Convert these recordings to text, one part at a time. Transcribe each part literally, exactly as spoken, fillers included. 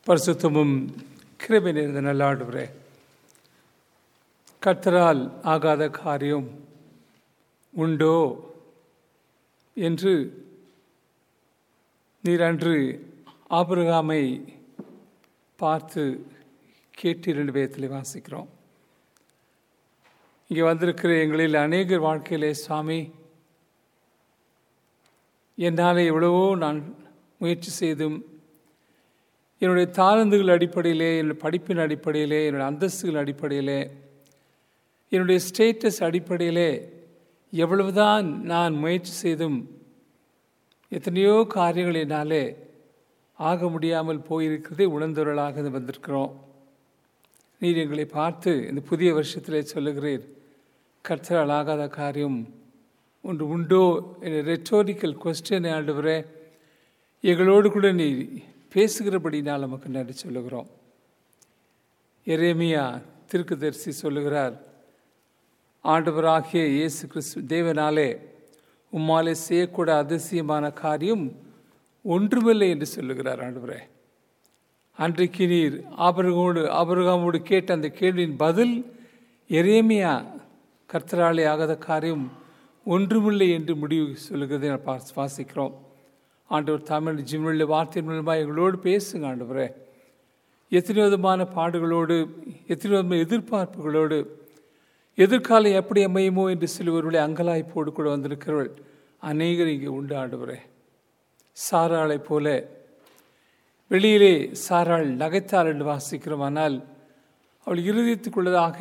பரிசுத்தமும் கிருபை நிறைந்த நல்ல ஆண்டவரே, கர்த்தரால் ஆகாத காரியம் உண்டோ என்று நீர் அன்று ஆபிரகாமை பார்த்து கேட்டு இரண்டு வேதத்தில் வாசிக்கிறோம். இங்கே வந்திருக்கிற எங்களில் அநேகர் வாழ்க்கையிலே, சுவாமி, என்னால் எவ்வளவோ நான் முயற்சி செய்தும் என்னுடைய தாளந்துகள் அடிப்படையிலே, என்னுடைய படிப்பின் அடிப்படையிலே, என்னுடைய அந்தஸ்துகள் அடிப்படையிலே, என்னுடைய ஸ்டேட்டஸ் அடிப்படையிலே எவ்வளவுதான் நான் முயற்சி செய்தும் எத்தனையோ காரியங்கள் என்னாலே ஆக முடியாமல் போயிருக்கிறதே உணர்ந்தவர்களாக வந்திருக்கிறோம். நீர் எங்களை பார்த்து இந்த புதிய வருஷத்திலே சொல்லுகிறீர், கர்த்தரால் ஆகாத காரியம் ஒன்று உண்டோ என்ற ரெட்டோரிக்கல் கொஸ்டின் ஆண்டவரே எங்களோடு கூட நீர் பேசுகிறபடினால் நமக்கு நன்றி சொல்லுகிறோம். எரேமியா தீர்க்கதரிசி சொல்லுகிறார், ஆண்டவராகிய இயேசு கிறிஸ்து தேவனாலே உம்மாலே செய்யக்கூட அதிசயமான காரியம் ஒன்றுமில்லை என்று சொல்லுகிறார். ஆண்டவரே, அன்றைக்கு நீர் ஆபிரகாமோடு ஆபிரகாமோடு கேட்ட அந்த கேள்வியின் பதில் எரேமியா கர்த்தராலே ஆகாத காரியம் ஒன்றுமில்லை என்று முடிவு சொல்லுகிறதை நான் வாசிக்கிறோம். ஆண்டவர் தமிழ் ஜீவனுள்ள வார்த்தையின் மூலமாக எங்களோடு பேசுங்க. ஆண்டவரே, எத்தனை விதமான பாடுகளோடு, எத்தனை விதமான எதிர்பார்ப்புகளோடு, எதிர்காலம் எப்படி அமையுமோ என்று சிலவர்களுடைய அங்கலாய்ப்போடு கூட வந்திருக்கிறவர்கள் அநேகர் இங்கே உண்டு. ஆண்டவரே, சாராளை போல வெளியிலே சாராள் நகைத்தாள் என்று வாசிக்கிறோம். ஆனால் அவள் இருதயத்துக்குள்ளதாக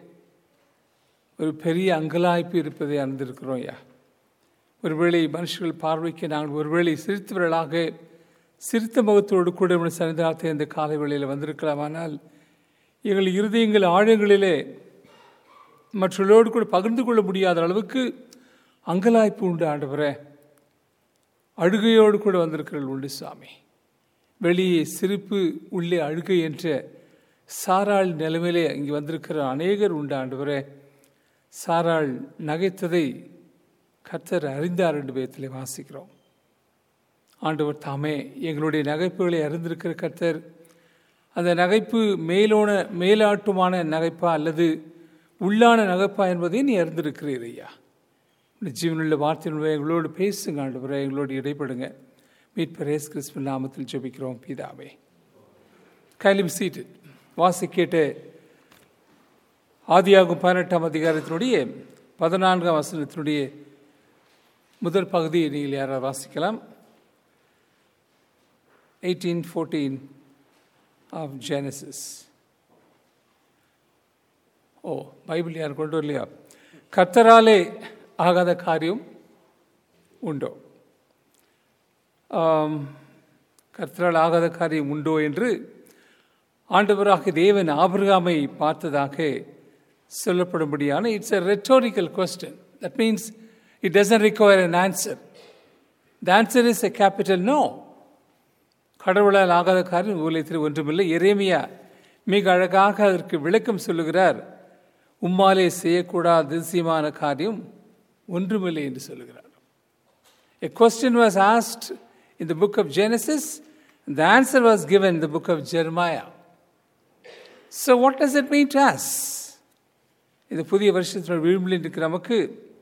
ஒரு பெரிய அங்கலாய்ப்பு இருப்பதை அறிந்திருக்கிறோம். ஐயா, ஒருவேளை மனுஷர்கள் பார்வைக்கு நாங்கள் ஒருவேளை சிரித்தவர்களாக சிரித்த முகத்தோடு கூட சனிதாரத்தை இந்த காலை வேளையில் வந்திருக்கலாம். ஆனால் எங்கள் இருதயங்கள் ஆழங்களிலே மற்றவர்களோடு கூட பகிர்ந்து கொள்ள முடியாத அளவுக்கு அங்கலாய்ப்பு உண்டு. ஆண்டவரே, அழுகையோடு கூட வந்திருக்கிறவர்கள் உண்டு. சுவாமி, வெளியே சிரிப்பு உள்ளே அழுகை என்ற சாராள் நிலைமையிலே இங்கே வந்திருக்கிற அநேகர் உண்டு. ஆண்டவரே, சாராள் நகைத்ததை கர்த்தர் அறிந்தார் என்று வேதத்திலே வாசிக்கிறோம். ஆண்டவர் தாமே எங்களுடைய நகைப்புகளை அறிந்திருக்கிற கர்த்தர், அந்த நகைப்பு மேலோன மேலாட்டுமான நகைப்பா அல்லது உள்ளான நகைப்பா என்பதை நீ அறிந்திருக்கிறீர். ஐயா, ஜீவனுள்ள வார்த்தையினுடைய எங்களோடு பேசுங்க. ஆண்டவரே, எங்களோடு இடைப்படுங்க. மீட்பர் இயேசு கிறிஸ்துவின் நாமத்தில் ஜெபிக்கிறோம் பிதாவே. கையிலும் சீட்டு வாசி கேட்டு ஆதியாகும் பதினெட்டாம் அதிகாரத்தினுடைய பதினான்காம் வசனத்தினுடைய முதல் பகுதியை நீங்கள் யாராவது வாசிக்கலாம். Eighteen fourteen of Genesis. Oh, Bible யார் கொண்டு வரலையா? கர்த்தராலே ஆகாத காரியம் உண்டோ? கர்த்தரால் ஆகாத காரியம் உண்டோ என்று ஆண்டவராக தேவன் ஆபிரகாமை பார்த்ததாக சொல்லப்படும்படியான it's a rhetorical question. That means it doesn't require an answer. The answer is a capital no. கடவுளால் ஆகாத காரியம் உலகத்தில் ஒன்றுமில்லை. எரேமியா மிக அழகாக அதற்கு விளக்கம் சொல்லுகிறார். உம்மாலே செய்யக்கூடாத அதிசயமான காரியம் ஒன்றுமில்லை என்று சொல்லுகிறார். A question was asked in the book of Genesis, and the answer was given in the book of Jeremiah. So what does it mean to us? இந்த புதிய வருஷத்தில் விழும்பில் இருக்கிற நமக்கு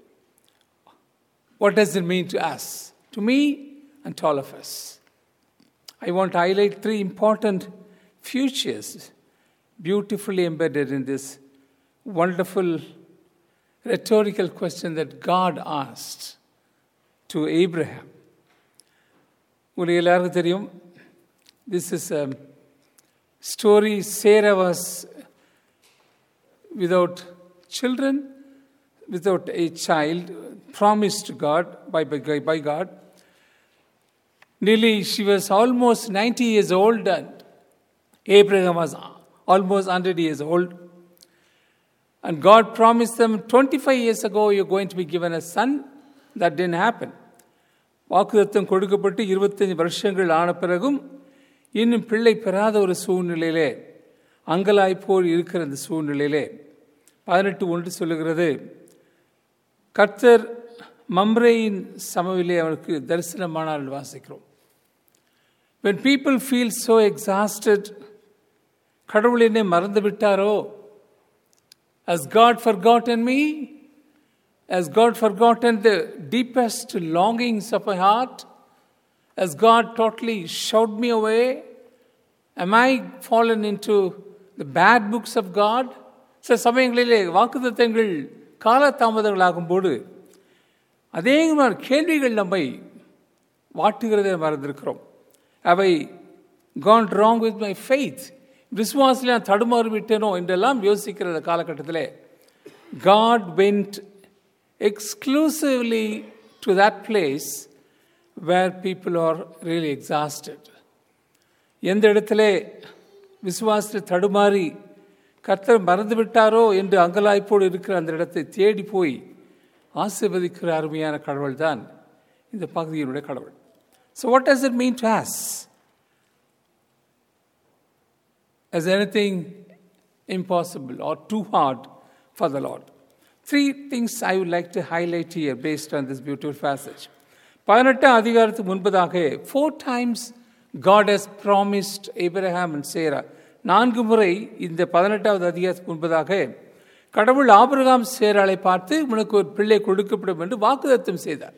what does it mean to us? To me and to all of us. I want to highlight three important futures beautifully embedded in this wonderful rhetorical question that God asked to Abraham. உங்களுக்கு எல்லாருக்கும் தெரியும், this is a story. Sarah was without children, without a child promised to God by, by, by God. Nearly she was almost ninety years old and Abraham was almost one hundred years old. And God promised them twenty-five years ago you're going to be given a son. That didn't happen. வாக்குத்தத்தம் கொடுக்கப்பட்டு இருபத்தஞ்சு வருஷங்கள் ஆன பிறகும் இன்னும் பிள்ளை பெறாத ஒரு சூழ்நிலையிலே, அங்கலாய்ப்போர் இருக்கிற அந்த சூழ்நிலையிலே பதினெட்டு ஒன்று சொல்லுகிறது, கர்த்தர் மம்ரேயின் சமவிலே அவனுக்கு தரிசனமானார் வாசிக்கிறோம். When people feel so exhausted, கடவுள் என்னை மறந்து விட்டாரோ? Has God forgotten me? Has God forgotten the deepest longings of my heart? Has God totally shoved me away? Am I fallen into the bad books of God? சில சமயங்களிலே வாக்குத்தத்தங்கள் காலதாமதங்களாகும் போது அதே மாதிரி கேள்விகள் நம்மை வாட்டுகிறதை மறந்திருக்கிறோம். Have I gone wrong with my faith? விசுவாசத்தில் நான் தடுமாறி விட்டேனோ என்றெல்லாம் யோசிக்கிற காலகட்டத்தில் God went exclusively to that place where people are really exhausted. எந்த இடத்துல விசுவாசத்தில் தடுமாறி கர்த்தர் மறந்து விட்டாரோ என்று அங்கலாய்ப்போடு இருக்கிற அந்த இடத்தை தேடி போய் ஆசீர்வதிக்கிற அருமையான கடவுள் தான் இந்த பகுதியினுடைய கடவுள். So what does it mean to us? Is anything impossible or too hard for the Lord? Three things I would like to highlight here based on this beautiful passage. பதினெட்டாம் அதிகாரத்துக்கு முன்பதாக four times God has promised Abraham and Sarah. நான்கு முறை இந்த பதினெட்டாவது அதிகாரத்துக்கு முன்பதாக கடவுள் ஆபிரகாம் சேராளை பார்த்து உனக்கு ஒரு பிள்ளை கொடுக்கப்படும் என்று வாக்குத்தத்தம் செய்தார்.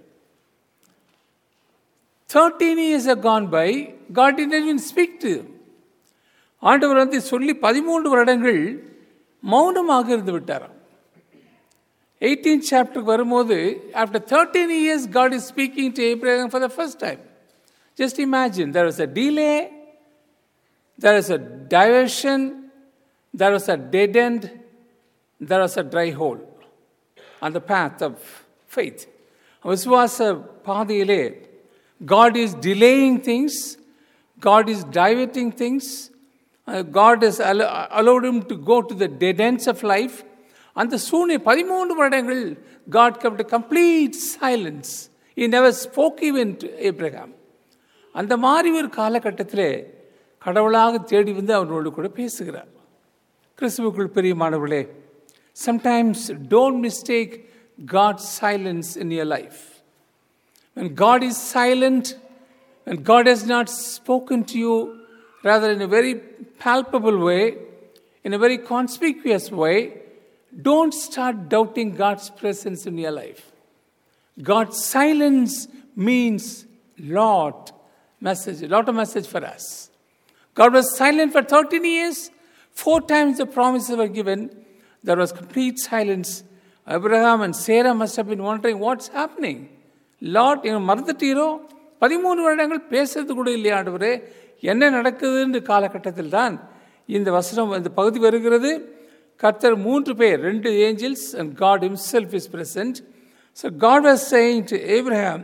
thirteen years have gone by, God didn't even speak to them. ஆண்டவர் வந்து சொல்லி பதிமூன்று வருடங்கள் மௌனமாக இருந்து விட்டாராம். eighteenth chapter வரும்போது after thirteen years God is speaking to Abraham for the first time. Just imagine, there was a delay, there was a diversion, there was a dead end, there was a dry hole on the path of faith. விசுவாச பாதையிலே God is delaying things, God is diverting things, God has allowed him to go to the dead ends of life. அந்த சூழ்நிலை பதிமூன்று வருடங்கள் God kept a complete silence. He never spoke even to Abraham. அந்த மாதிரி ஒரு காலகட்டத்தில் கடவுளாக தேடி வந்து அவனோடு கூட பேசுகிறார். கிறிஸ்துவுக்குள் பிரியமானவர்களே, sometimes don't mistake God's silence in your life. When God is silent, when God has not spoken to you, rather in a very palpable way, in a very conspicuous way, don't start doubting God's presence in your life. God's silence means lot message, a lot of message for us. God was silent for thirteen years. Four times the promises were given. There was complete silence. Abraham and Sarah must have been wondering, what's happening? Lord, you know, மறந்துட்டீரோ? பதிமூன்று வருடங்கள் பேசுறது கூட இல்லையா ஆண்டவரே? என்ன நடக்குதுன்ற காலகட்டத்தில் தான் இந்த வசனம் இந்த பகுதி வருகிறது. கர்த்தர் மூன்று பேர், ரெண்டு angels and God himself is present. So God was saying to Abraham,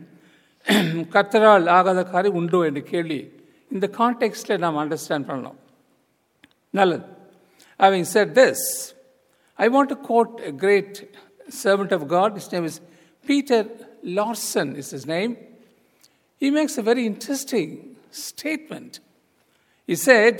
கர்த்தரால் ஆகாத காரியம் உண்டோ என்று கேள்வி இந்த கான்டெக்ஸ்டில் நாம் அண்டர்ஸ்டாண்ட் பண்ணலாம். நல்லது. Having said this, I want to quote a great servant of God. His name is Peter Larson is his name. He makes a very interesting statement. He said,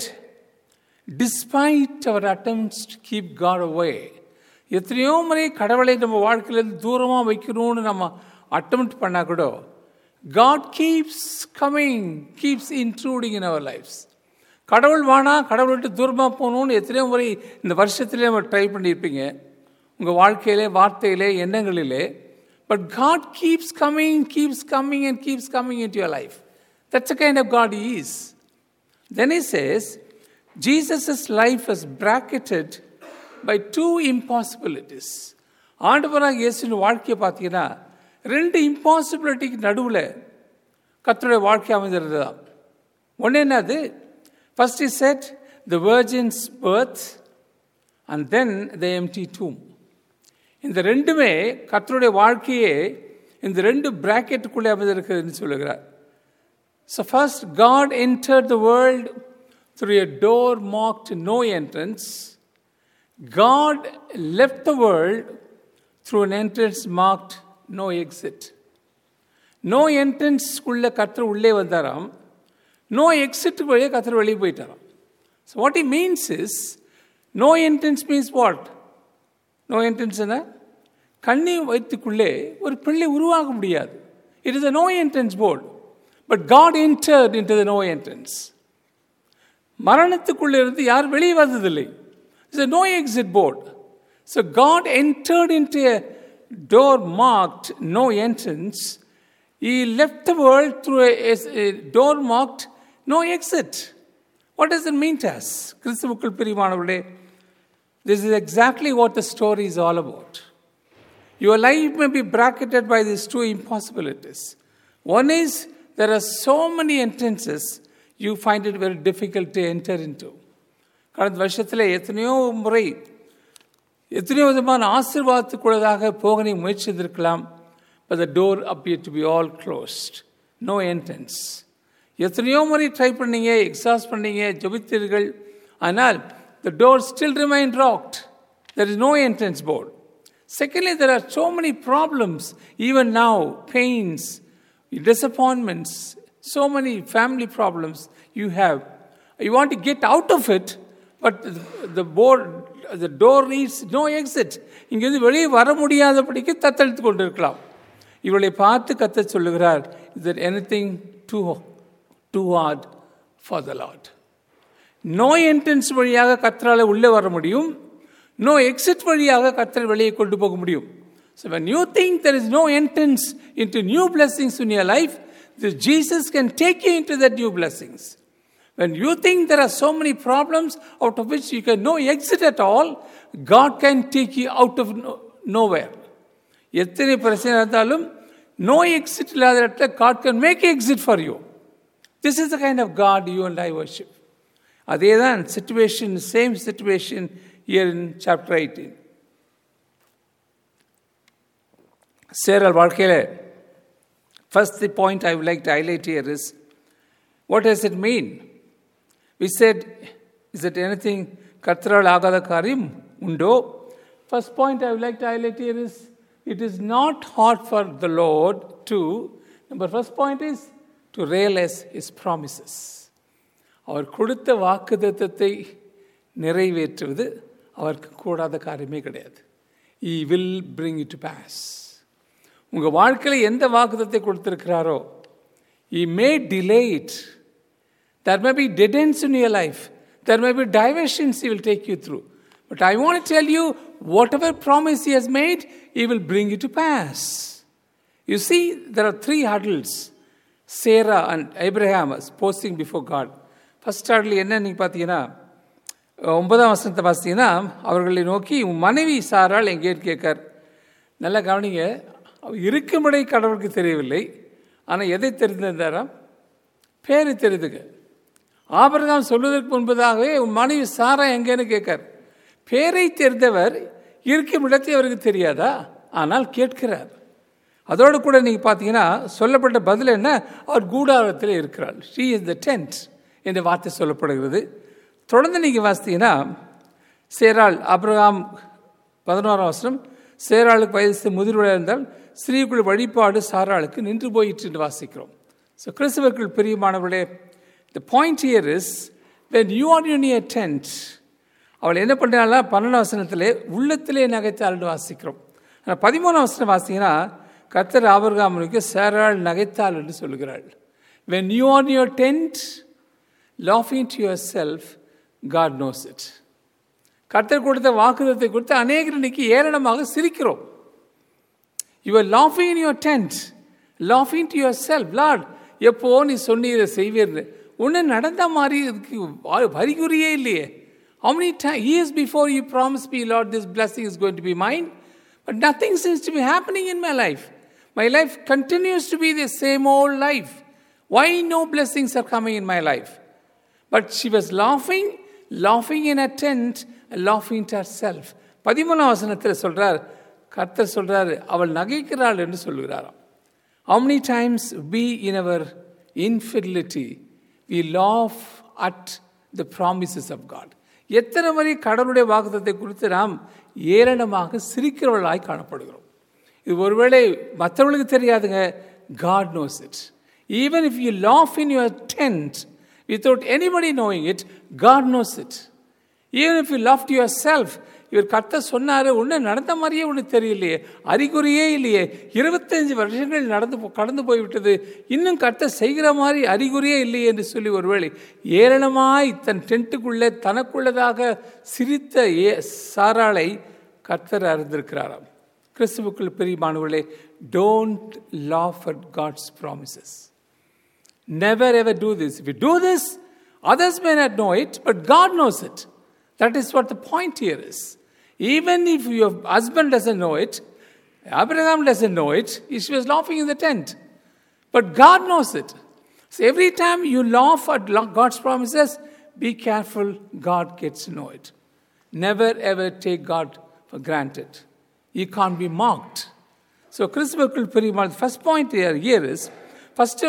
despite our attempts to keep God away, எத்தனையோ முறை கடவுளை நம்ம வாழ்க்கையிலேருந்து தூரமாக வைக்கணும்னு நம்ம attempt பண்ணால் கூட God keeps coming, keeps intruding in our lives. கடவுள் வானா கடவுள் விட்டு தூரமாக போகணும்னு எத்தனையோ முறை இந்த வருஷத்துலேயே நம்ம ட்ரை பண்ணியிருப்பீங்க உங்கள் வாழ்க்கையிலே, வார்த்தையிலே, எண்ணங்களிலே. But God keeps coming, keeps coming and keeps coming into your life. That's the kind of God he is. Then he says, Jesus' life was bracketed by two impossibilities. ஆண்டவராக இயேசுவின் வாழ்க்கையை பார்த்தீங்கன்னா ரெண்டு இம்பாசிபிலிட்டிக்கு நடுவில் கர்த்தருடைய வாழ்க்கை அமைந்திருந்தது தான். ஒன்று என்னது? First he said, the virgin's birth and then the empty tomb. இந்த ரெண்டுமே கர்த்தருடைய வாழ்க்கையே இந்த ரெண்டு பிராக்கெட்டுக்குள்ளே அமைந்திருக்குதுன்னு சொல்லுகிறார். So first, God entered the world through a door marked no entrance. God left the world through an entrance marked no exit. No entrance குள்ள கர்த்தர் உள்ளே வந்தாராம், no exit வழியே கர்த்தர் வெளியே போயிட்டாராம். So what he means is, no entrance means what? No entrance என்ன? கண்ணி வயிற்றுக்குள்ளே ஒரு பிள்ளை உருவாக முடியாது. It is a no entrance board. But God entered into the no entrance. மரணத்துக்குள்ளிருந்து யார் வெளியே வந்ததில்லை. It's a no exit board. So God entered into a door marked no entrance. He left the world through a, a door marked no exit. What does it mean to us? கிறிஸ்துவுக்குள் பிரியமானவர்களே, this is exactly what the story is all about. Your life may be bracketed by these two impossibilities. One is there are so many entrances, you find it very difficult to enter into. கடந்த வருஷத்தில் எத்தனையோ முறை எத்தனையோ விதமான ஆசீர்வாதத்துக்குள்ளதாக போக நீ முயற்சி செய்திருக்கலாம். But the door appeared to be all closed. No entrance. எத்தனையோ முறை ட்ரை பண்ணீங்க, எக்ஸாஸ்ட் பண்ணீங்க, ஜெபித்தீர்கள். ஆனால் the door still remained locked. There is no entrance board. Secondly, there are so many problems, even now, pains, disappointments, so many family problems you have. You want to get out of it, but the board, the door reads no exit. இங்கிருந்து வெளியே வர முடியாதபடிக்கு தத்தளித்து கொண்டிருக்கலாம். இவளை பார்த்து கர்த்தர் சொல்லுகிறார், is there anything too too hard for the Lord? No entrance வழியாக கர்த்தரால் உள்ளே வர முடியும், நோ எக்ஸிட் வழியாக கர்த்தர் வெளியே கொண்டு போக முடியும். So when you think there is no entrance into new blessings in your life, the Jesus can take you into the new blessings. When you think there are so many problems out of which you can no exit at all, God can take you out of no, nowhere. எத்தனை பிரச்சனை இருந்தாலும் no exit இல்லாத இடத்துல God can make exit for you. This is the kind of God you and I worship. அதே தான் situation, same situation here in chapter eighteen. Cheral வாழ்க்கையில் first the point I would like to highlight here is, what does it mean? We said, is it anything கர்த்தரால் ஆகாத காரியம் உண்டோ? First point I would like to highlight here is, it is not hard for the Lord to, number first point is, to realize His promises. அவர் கொடுத்த வாக்குத்தத்தத்தை நிறைவேற்றுவது அவருக்கு கூடாத காரியமே கிடையாது. He will bring it to pass. உங்கள் வாழ்க்கையில் எந்த வாக்குத்தத்தை கொடுத்திருக்கிறாரோ, He may delay it. There may be dead ends in your life. There may be diversions He will take you through. But I want to tell you, whatever promise He has made, He will bring it to pass. You see, there are three hurdles Sarah and Abraham was posting before God. First hurdle என்ன நீங்கள் பார்த்தீங்கன்னா, ஒன்பதாம் வசனத்தை பார்த்தீங்கன்னா, அவர்களை நோக்கி உன் மனைவி சாராள் எங்கேன்னு கேட்கார். நல்லா கவனிங்க, அவர் இருக்கும்படி கடவுளுக்கு தெரியவில்லை, ஆனால் எதை தெரிந்திருந்தாராம்? பேரை தெரிந்துங்க. ஆபிரகாம் சொல்வதற்கு முன்பதாகவே உன் மனைவி சாரா எங்கேன்னு கேட்கார். பேரை தெரிந்தவர் இருக்கும் இடத்தை அவருக்கு தெரியாதா? ஆனால் கேட்கிறார். அதோடு கூட நீங்கள் பார்த்தீங்கன்னா சொல்லப்பட்ட பதில் என்ன? அவர் கூடாரத்தில் இருக்கிறாள். ஷீ இஸ் த டென்ட் என்ற வார்த்தை சொல்லப்படுகிறது. தொடர்ந்து நீங்கள் வாசித்தீங்கன்னா, சேராள் ஆபிரகாம் பதினோராம் வசனம், சேராளுக்கு வயசு முதிர்வடையாக இருந்தால் ஸ்திரீக்குள் வழிபாடு சாராளுக்கு நின்று போயிற்று என்று வாசிக்கிறோம். ஸோ கிறிஸ்தவர்கள் பிரியமானவர்களே, the point here is, when you are in a tent, அவள் என்ன பண்ணுறாங்களா? பன்னெண்டாம் வசனத்திலே உள்ளத்திலே நகைத்தாள்னு வாசிக்கிறோம். ஆனால் பதிமூணாம் வசனம் வாசிங்கன்னா, கர்த்தர் ஆபிரகாமுக்கு சேராள் நகைத்தாள் என்று சொல்கிறாள். When you are in your tent, laughing to yourself, God knows it. கர்த்தர் கொடுத்த வாக்குத்தத்தை கொடுத்து அநேகர் இன்னைக்கு ஏளனமாக சிரிக்கிறோம். You are laughing in your tent, laughing to yourself. Lord, எப்போ நீ சொன்னீரை செய்வீர்னு ஒன்று நடந்த மாதிரி இதுக்கு வரிகுறியே இல்லையே. How many times years before you promised me, Lord, this blessing is going to be mine, but nothing seems to be happening in my life. My life continues to be the same old life. Why no blessings are coming in my life? But she was laughing, laughing in a tent, and laughing to herself. பதிமூணாம் வசனத்தில் சொல்றார், கர்த்தர் சொல்றாரு, அவள் நகைக்கிறாள் என்று சொல்கிறாராம். How many times we in our infidelity we laugh at the promises of God? எத்தனை முறை கடவுளுடைய வாக்குத்தத்தை குறித்து நாம் ஏளனமாக சிரிக்கிறவர்களாய் காணப்படுகிறோம். இது ஒருவேளை மற்றவர்களுக்கு தெரியாதுங்க. God knows it. Even if you laugh in your tent without anybody knowing it, God knows it. Even if you laugh to yourself, இவர் கர்த்தர் சொன்னார், ஒன்று நடந்த மாதிரியே ஒன்று தெரியலையே, அறிகுறியே இல்லையே, இருபத்தஞ்சு வருஷங்கள் நடந்து கடந்து போய்விட்டது, இன்னும் கர்த்தர் செய்கிற மாதிரி அறிகுறியே இல்லையே என்று சொல்லி ஒருவேளை ஏளனமாய் தன் டென்ட்டுக்குள்ளே தனக்குள்ளதாக சிரித்த ஏ சாராளை கர்த்தர் அறிந்திருக்கிறாராம். கிறிஸ்துவுக்குள் பிரியமானவர்களே, don't laugh at God's promises. Never ever do this. If you do this, others may not know it, but God knows it. That is what the point here is. Even if your husband doesn't know it, Abraham doesn't know it, he was laughing in the tent. But God knows it. So every time you laugh at God's promises, be careful, God gets to know it. Never ever take God for granted. He can't be mocked. So கிறிஸ்துவுக்குள் பிரியமான first point here, here is, first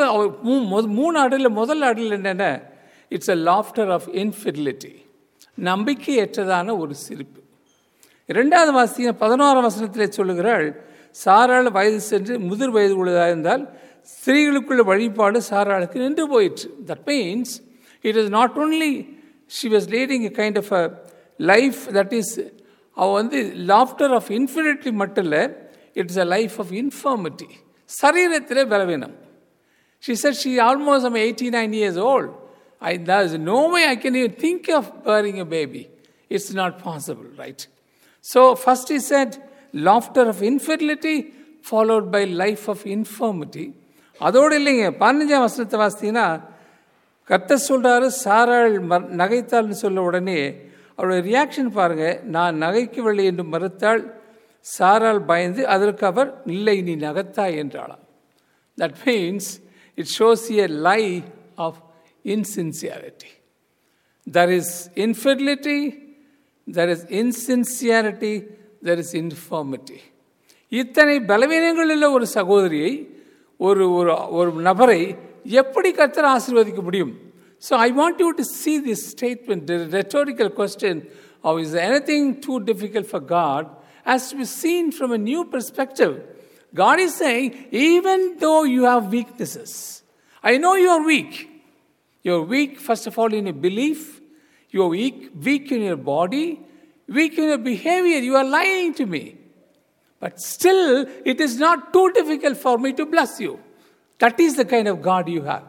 மூணு அடலில் முதல் அடல் என்னென்ன, it's a laughter of infidelity, நம்பிக்கையற்றதான ஒரு சிரிப்பு. இரண்டாவது வாசிய பதினோராம் வசனத்திலே சொல்லுகிறாள், சாராள் வயது சென்று முதிர் வயது உள்ளதாக இருந்தால் ஸ்திரீகளுக்குள்ள வழிபாடு சாராளுக்கு நின்று போயிற்று. That means it is not only she was leading a kind of a life that is, அவள் வந்து லாஃப்டர் ஆஃப் இன்ஃபினிட்டி மட்டும் இல்லை, it's a life of infirmity, சரீரத்திலே பலவீனம். She said she almost I'm eighty-nine years old. I, there is no way I can even think of bearing a baby. It's not possible, right? So first he said laughter of infidelity followed by life of infirmity. அதோடு இல்லைங்க, பதினஞ்சாம் வசனத்தை வாசித்தீங்கன்னா கர்த்தர் சொல்கிறாரு, சாராள் நகைத்தாள்னு சொல்ல உடனே அவருடைய ரியாக்ஷன் பாருங்கள், நான் நகைக்கவில்லை என்று மறுத்தாள். சாராள் பயந்து அதற்கு அவர், இல்லை நீ நகத்தாய் என்றாளாம். That means it shows a lie of insincerity. There is infidelity, there is insincerity, there is infirmity. இத்தனை பலவீனங்களில் ஒரு சகோதரியை, ஒரு ஒரு நபரை எப்படி கர்த்தர் ஆசீர்வதிக்க முடியும்? So I want you to see this statement, the rhetorical question of is anything too difficult for God, has to be seen from a new perspective. God is saying, even though you have weaknesses, I know you are weak. You are weak, first of all, in your belief. You are weak, weak in your body, weak in your behavior. You are lying to me. But still, it is not too difficult for me to bless you. That is the kind of God you have.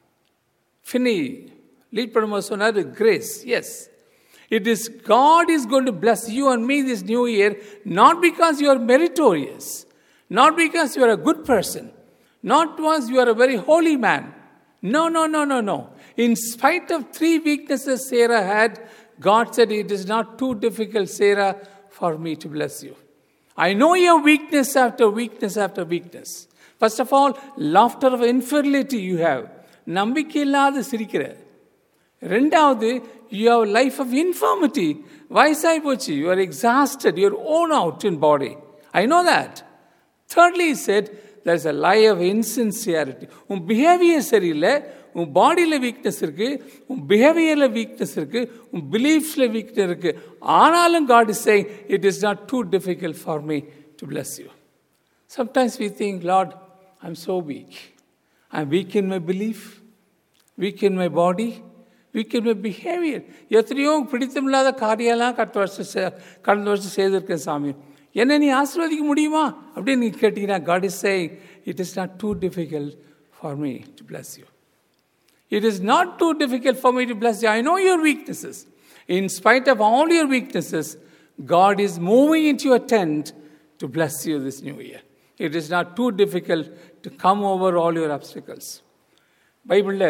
Finney, lead பண்ணும்போது சொன்னார், grace. Yes. It is God is going to bless you and me this new year, not because you are meritorious, not because you are a good person, not because you are a very holy man. No, no, no, no, no. In spite of three weaknesses Sarah had, God said, it is not too difficult, Sarah, for me to bless you. I know your weakness after weakness after weakness. First of all, laughter of infidelity you have. நம்பிக்கை இல்லாத சிரிக்கிற. ரெண்டாவது, you have life of infirmity. வயசாகி போச்சு, you are exhausted, you are worn out in body. I know that. Thirdly, he said, there is a lie of insincerity. உன் behaviour சரியில்லை, உன் பாடியில் வீக்னஸ் இருக்கு, உன் பிஹேவியரில் வீக்னஸ் இருக்கு, உன் பிலீஃப்ஸில் வீக்னஸ் இருக்கு. ஆனாலும் God is saying, it is not too difficult for me to bless you. Sometimes we think, Lord, I'm so weak. I'm weak in my belief, weak in my body, weak in my behavior. எத்தனையோ பிடித்தமில்லாத காரியெல்லாம் கட்ட வருஷம் கடந்த வருஷம் செய்திருக்கேன் சாமி, என்ன நீ ஆசீர்வதிக்க முடியுமா அப்படின்னு நீ கேட்டீங்கன்னா, God is saying, it is not too difficult for me to bless you. It is not too difficult for me to bless you. I know your weaknesses. In spite of all your weaknesses, God is moving into your tent to bless you this new year. It is not too difficult to come over all your obstacles. Bible,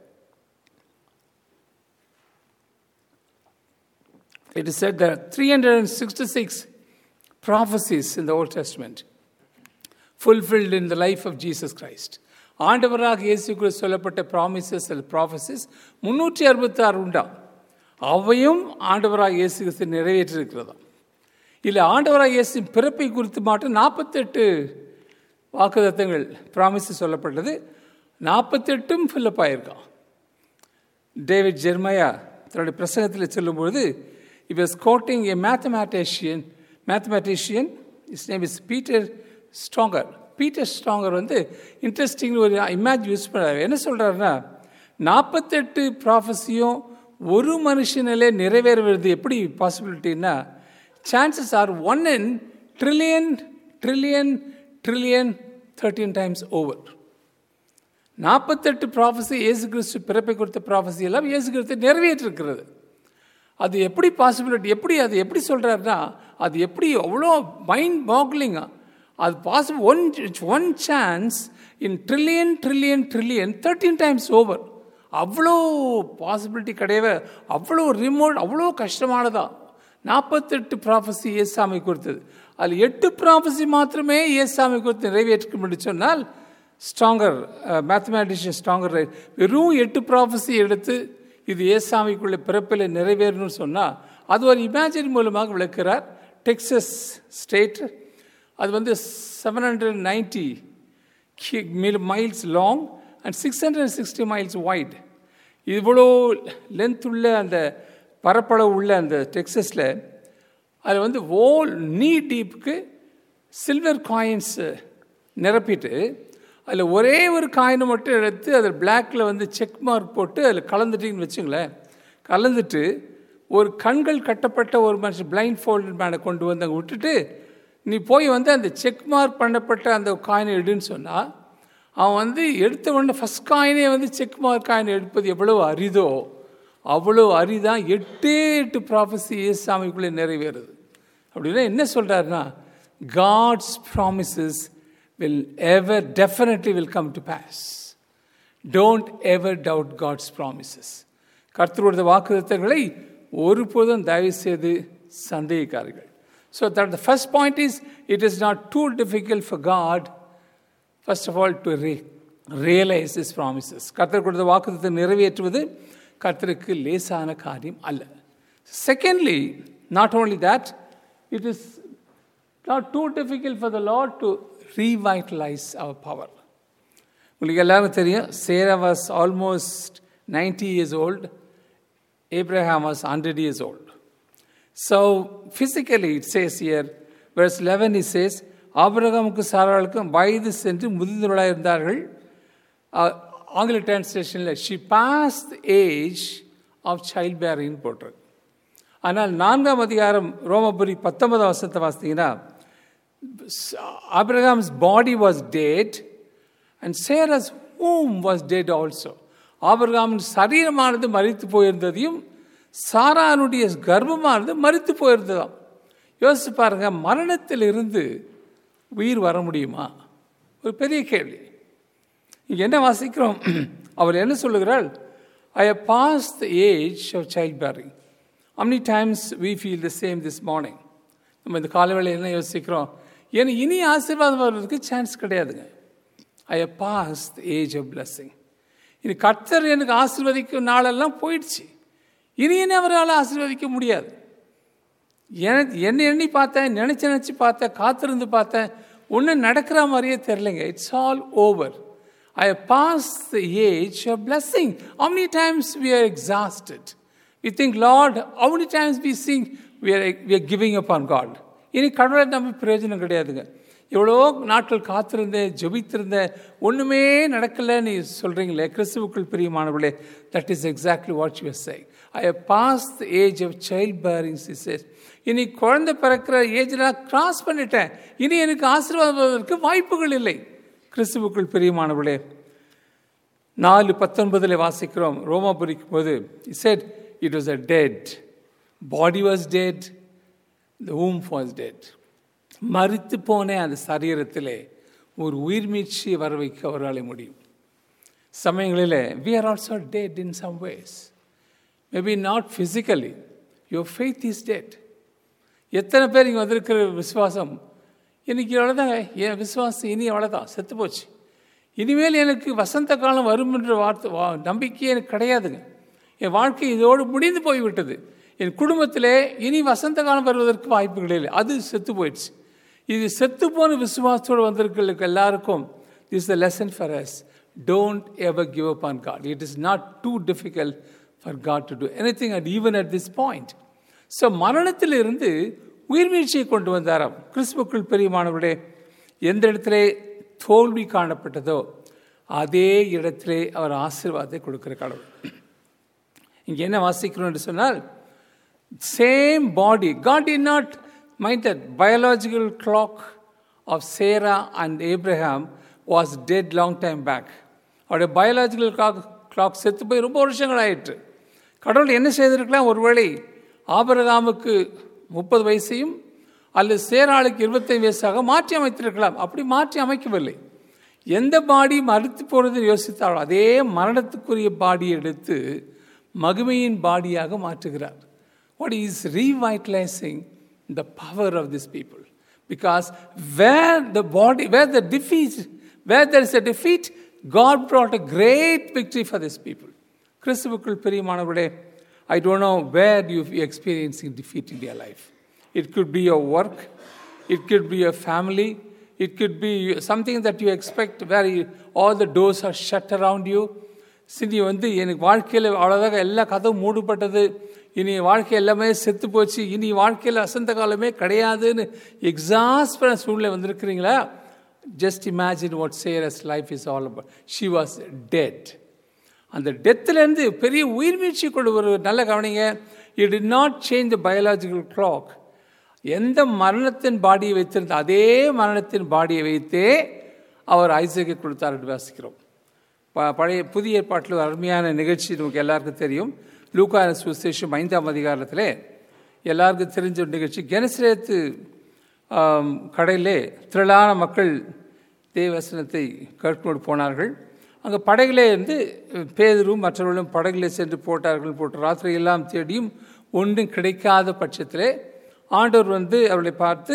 it is said there are three hundred sixty-six prophecies in the Old Testament fulfilled in the life of Jesus Christ. ஆண்டவராக இயேசுவுக்கு சொல்லப்பட்ட promises அல்லது prophecies முன்னூற்றி அறுபத்தி ஆறு உண்டாம். அவையும் ஆண்டவராக இயேசு கிறிஸ்து நிறைவேற்றிருக்கிறதா. இல்லை, ஆண்டவராக இயேசு பிறப்பை குறித்து மட்டும் நாற்பத்தெட்டு வாக்குத்தத்தங்கள் ப்ராமிஸ் சொல்லப்பட்டது. நாற்பத்தெட்டும் ஃபில்லப் ஆயிருக்கான். டேவிட் ஜெர்மையா தன்னுடைய பிரசங்கத்தில் சொல்லும்பொழுது, he was quoting a mathematician mathematician his name is Peter Stronger. Peter Stronger வந்து இன்ட்ரெஸ்டிங் ஒரு இமேஜ் யூஸ் பண்ணார். என்ன சொல்கிறாருன்னா, நாற்பத்தெட்டு ப்ராஃபஸியும் ஒரு மனுஷனிலே நிறைவேறுவது எப்படி பாசிபிலிட்டின்னா, chances are one in trillion, trillion, trillion, thirteen times over. நாற்பத்தெட்டு ப்ராஃபஸி இயேசு கிறிஸ்து பிறப்பை கொடுத்த ப்ராஃபஸி எல்லாம் இயேசு கிறிஸ்து நிறைவேற்றிருக்கிறது. அது எப்படி பாசிபிலிட்டி, எப்படி அது எப்படி சொல்கிறாருன்னா, அது எப்படி அவ்வளோ மைண்ட் பாக்லிங்கா, அது possible. One one chance in trillion trillion trillion thirteen times over. அவ்வளோ பாசிபிலிட்டி கிடையவே, அவ்வளோ ரிமோட், அவ்வளோ கஷ்டமானதா. நாற்பத்தெட்டு ப்ராஃபஸி இயேசாமி கொடுத்தது, அதில் எட்டு ப்ராஃபஸி மாத்திரமே இயேசாமி கொடுத்து நிறைவேற்ற முடியும் சொன்னால் ஸ்ட்ராங்கர் மேத்தமேட்டிஷியன் ஸ்ட்ராங்கர். வெறும் எட்டு ப்ராஃபஸி எடுத்து இது இயேசாமிக்குள்ள பிறப்பில் நிறைவேறணும்னு சொன்னால் அது ஒரு இமேஜின் மூலமாக விளக்குறார். டெக்ஸஸ் ஸ்டேட், அது வந்து seven hundred ninety miles long and six hundred sixty miles wide. இவ்வளோ லென்த் உள்ள அந்த பரப்பளவு உள்ள அந்த டெக்ஸஸில் அதில் வந்து ஓல் நீ டீப்புக்கு சில்வர் காயின்ஸ் நிரப்பிட்டு அதில் ஒரே ஒரு காயினை மட்டும் எடுத்து அதில் பிளாக்கில் வந்து செக் மார்க் போட்டு அதில் கலந்துட்டிங்கன்னு வச்சுங்களேன். கலந்துட்டு ஒரு கண்கள் கட்டப்பட்ட ஒரு மனுஷன் பிளைண்ட் ஃபோல்டு மேனை கொண்டு வந்து அங்கே விட்டுட்டு நீ போய் வந்து அந்த செக் மார்க் பண்ணப்பட்ட அந்த காயினை எடுன்னு சொன்னால் அவன் வந்து எடுத்த உடனே ஃபஸ்ட் காயினே வந்து செக் மார்க் காயினை எடுப்பது எவ்வளோ அரிதோ அவ்வளோ அரிதான் எட்டே எட்டு ப்ராஃபஸி இயேசாமிக்குள்ளே நிறைவேறுது. அப்படின்னா என்ன சொல்கிறாருன்னா, God's promises will ever definitely will come to pass. Don't ever doubt God's promises. கர்த்தருடைய வாக்குத்தத்தங்களை ஒருபோதும் தயவு செய்து சந்தேகிக்கார்கள். So that the first point is, it is not too difficult for God, first of all, to re- realize His promises. கர்த்தருடைய வாக்குத்தத்தத்தை நிறைவேற்றுவது கர்த்தருக்கு லேசான காரியம் அல்ல. Secondly, not only that, it is not too difficult for the Lord to revitalize our power. உங்களுக்கு எல்லாரும் தெரியும், Sarah was almost ninety years old, Abraham was one hundred years old. So physically it says here, verse eleven it says, ஆபிரகாமுக்கு சாராளுக்கும் வயது சென்று முதிர்ந்தவர்களாக இருந்தார்கள். ஆங்கில டிரான்ஸ்லேஷனில் she passed the age of childbearing போட்டிருக்கு. ஆனால் நான்காம் அதிகாரம் ரோமபுரி பத்தொன்பதாம் வசனத்தை வாசித்தீங்கன்னா, Abraham's body was dead and Sarah's womb was dead also. ஆபிரகாமின் சரீரமானது மரித்து போயிருந்ததையும் சாரானுடைய கர்ப்பமானது மரித்து போயிருந்ததாம். யோசிச்சு பாருங்க, மரணத்தில் இருந்து உயிர் வர முடியுமா? ஒரு பெரிய கேள்வி. இங்கே என்ன வாசிக்கிறோம்? அவர் என்ன சொல்லுகிறாள்? I have passed the age of childbearing. How many times we feel the same this morning? நம்ம இந்த காலவேளை என்ன யோசிக்கிறோம்? ஏன்னா இனி ஆசீர்வாதம் வர்றதுக்கு சான்ஸ் கிடையாதுங்க. I have passed the age of blessing. இனி கர்த்தர் எனக்கு ஆசீர்வதிக்கும் நாளெல்லாம் போயிடுச்சு. இனி என்ன அவரால் ஆசீர்வதிக்க முடியாது. என்னை எண்ணி பார்த்தேன், நினச்சி நினச்சி பார்த்தேன், காத்திருந்து பார்த்தேன், ஒன்றும் நடக்கிற மாதிரியே தெரிலங்க. It's all over. I have passed the age of blessing. how many times we are exhausted? We think, Lord, how many times we think we are, we are giving up on God? இனி கடவுளை நம்பி பிரயோஜனம் கிடையாதுங்க. எவ்வளோ நாட்கள் காத்திருந்தேன், ஜெபித்திருந்தேன், ஒன்றுமே நடக்கலை நீ சொல்கிறீங்களே கிறிஸ்துவுக்குள் பிரியமானவர்களே. That is exactly what you are saying. I have passed the age of child bearing sisters. இனி குழந்தை பிறக்கிற ஏஜெலாம் கிராஸ் பண்ணிட்டேன். இனி எனக்கு ஆசீர்வாதத்துக்கு வாய்ப்புகள் இல்லை. கிறிஸ்துவுக்குள் பிரியமானவர்களே, நாலு பத்தொன்பதில் வாசிக்கிறோம் ரோமாபுரிக்கும் போது, he said it was a dead body was dead, the womb was dead. மரித்து போன அந்த சரீரத்திலே ஒரு உயிர் மீட்சி வர வைக்க அவரால் முடியும். சமயங்களில் we are also dead in some ways, maybe not physically. Your faith is dead. எத்தனை பேர் இங்கே வந்திருக்கிற விசுவாசம் இன்னைக்கு அவ்வளோதாங்க, என் விசுவாசம் இனி அவ்வளோதான், செத்து போச்சு, இனிமேல் எனக்கு வசந்த காலம் வரும் என்ற வார்த்தை வா நம்பிக்கை எனக்கு கிடையாதுங்க, என் வாழ்க்கை இதோடு முடிந்து போய்விட்டது, என் குடும்பத்திலே இனி வசந்த காலம் வருவதற்கு வாய்ப்புகள் இல்லை, அது செத்து போயிடுச்சு. இது செத்து போன விசுவாசத்தோடு வந்திருக்கிறவங்களுக்கு எல்லாருக்கும் this is the lesson for us. Don't ever give up on God. It is not too difficult for God to do anything, and even at this point. So மரணத்திலிருந்து உயிர்மீழ்ச்சியை கொண்டு வந்தாராம். கிறிஸ்துவுக்குள் பிரியமானவர்களே, எந்த இடத்திலே தோல்வி காணப்பட்டதோ அதே இடத்திலே அவர் ஆசீர்வாதத்தை கொடுக்கிற கடவுள். இங்கே என்ன வாசிக்கிறோம் என்று சொன்னால், same body, God did not Mind that biological clock of Sarah and Abraham was dead long time back. அவருடைய பயாலஜிக்கல் கிளாக் கிளாக் செத்து போய் ரொம்ப வருஷங்கள் ஆயிற்று. கடவுள் என்ன செய்திருக்கலாம்? ஒருவேளை ஆபிரகாமுக்கு முப்பது வயசையும் அல்லது சேராளுக்கு இருபத்தைந்து வயசாக மாற்றி அமைத்திருக்கலாம். அப்படி மாற்றி அமைக்கவில்லை. எந்த பாடி மறுத்து போகிறது யோசித்தாலும் அதே மரணத்துக்குரிய பாடியை எடுத்து மகிமையின் பாடியாக மாற்றுகிறார். What is revitalizing the power of these people? Because where the body, where the defeat, where there is a defeat, God brought a great victory for these people. கிறிஸ்துவுக்குள் பிரியமானவர்களே, I don't know where you are experiencing defeat in your life. It could be your work, it could be your family, it could be something that you expect where you, all the doors are shut around you. சிந்தி வந்து எனக்கு வாழ்க்கையில் அவ்வளோதாக எல்லா கதவும் மூடப்பட்டது, இனி வாழ்க்கை எல்லாமே செத்து போச்சு, இனி வாழ்க்கையில் அசந்த காலமே கிடையாதுன்னு எக்ஸாஸ்ட் பண்ண சூழ்நிலை வந்திருக்கிறீங்களா? Just imagine what Sarah's life is all about. She was dead. அந்த டெத்துலேருந்து பெரிய உயிர் மீட்சி கொண்டு ஒரு நல்ல கவனிங்க. It did not change the biological clock. எந்த மரணத்தின் பாடியை வைத்திருந்த அதே மரணத்தின் பாடியை வைத்தே அவர் ஐசக்கை கொடுத்தார் என்று வாசிக்கிறோம். ப பழைய புதிய ஏற்பாட்டில் ஒரு அருமையான நிகழ்ச்சி நமக்கு எல்லாருக்கும் தெரியும். லூக்கான சுவிசேஷம் ஐந்தாம் அதிகாரத்தில் எல்லாருக்கும் தெரிஞ்ச ஒரு நிகழ்ச்சி. கெனசரேத்து கடையிலே திரளான மக்கள் தேவவசனத்தை கேட்கொண்டு போனார்கள். அங்கே படகிலே இருந்து பேதுரும் மற்றவர்களும் படகிலே சென்று போட்டார்கள். போட்டு ராத்திரி எல்லாம் தேடியும் ஒன்றும் கிடைக்காத பட்சத்திலே ஆண்டவர் வந்து அவர்களை பார்த்து